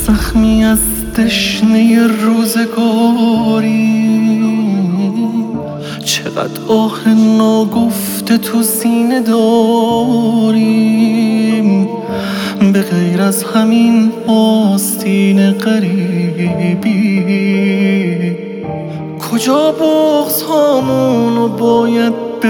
زخمی از تشنه روزگاری، چقدر آه ناگفته تو سینه داریم، به غیر از همین آستین غریبی. کجا بغض هامونو باید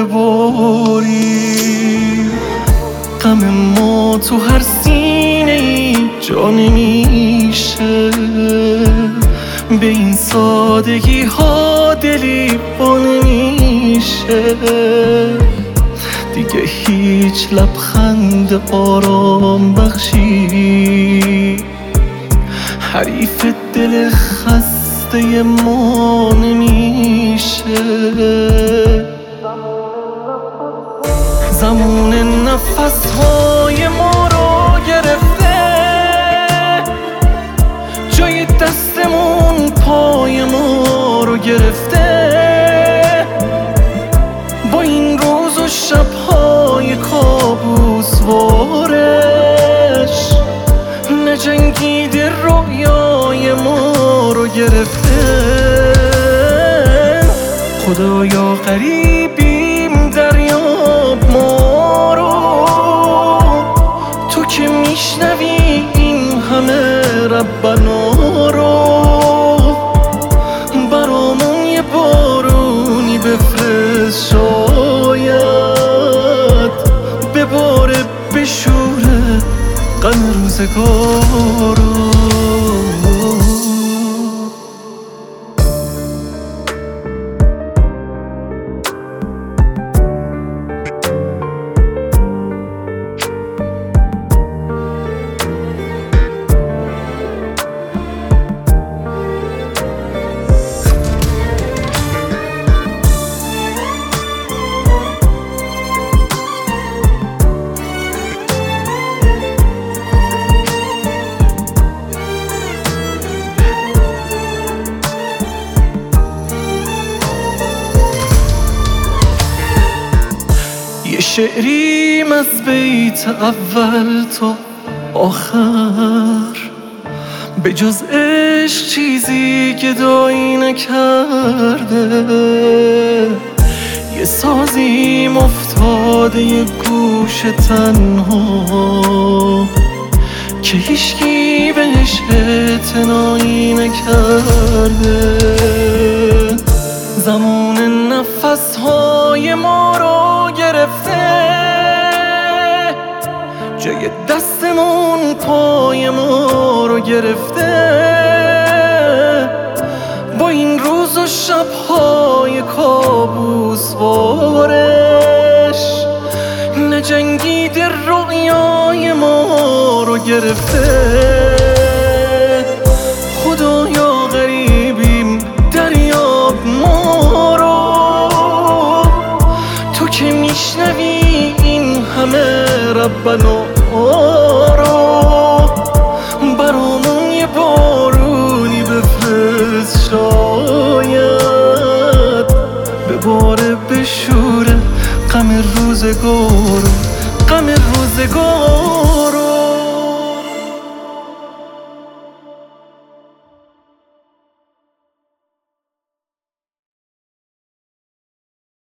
بباریم؟ غم ما تو هر سینه ای جا نمیشه، به این سادگی ها دلی با نمیشه. دیگه هیچ لبخند آرام بخشی حریف دل خسته ما نمیشه. زمان نفس‌های ما رو گرفته، جای دستمون پای ما رو گرفته. با این روز و شب‌های کابوسوارش نجنگیده رویای ما رو گرفته. خدایا غریبیم دریاب ما رو، تو که میشنوی این همه ربنا رو. برامون یه بارونی بفرست، شاید بباره بشوره غم روزگار رو. یه شعریم از بیت اول تا آخر، به جز عشق چیزی گدایی نکرده. یه سازیم افتاده یه گوش تنها که هیچکی بهش اعتنایی نکرده. زمان نفس‌های ما رو گرفته، جای دستمون پای ما رو گرفته. با این روز و شب‌های کابوسوارش نجنگیده رویای ما رو گرفته. خدایا غریبیم دریاب ما رو، تو که میشنوی این همه ربنا رو. برامون یه بارونی بفرست، شاید بباره بشوره غم روزگار، غم روزگار.